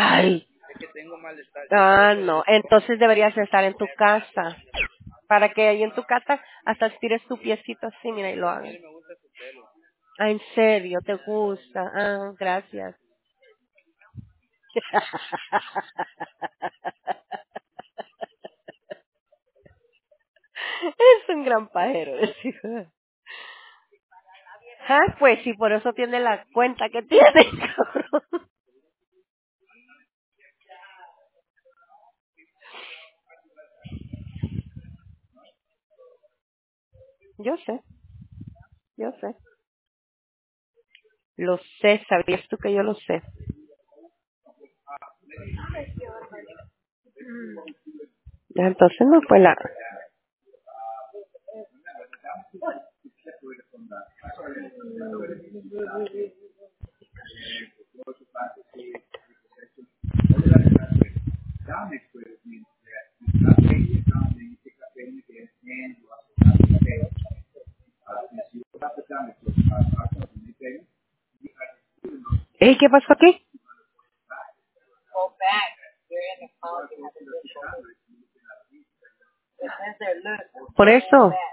Ay. No. Entonces deberías estar en tu casa. Para que ahí en tu casa hasta estires tu piecito así, mira, y lo hagas. Ah, ¿en serio? ¿Te gusta? Ah, gracias. Es un gran pajero. Ese hijo. Ah, pues sí, por eso tiene la cuenta que tiene, cabrón. Yo sé, yo sé. Lo sé, ¿sabías tú que yo lo sé? Entonces no fue la... ¿Eh? ¿Qué pasó aquí? Por eso.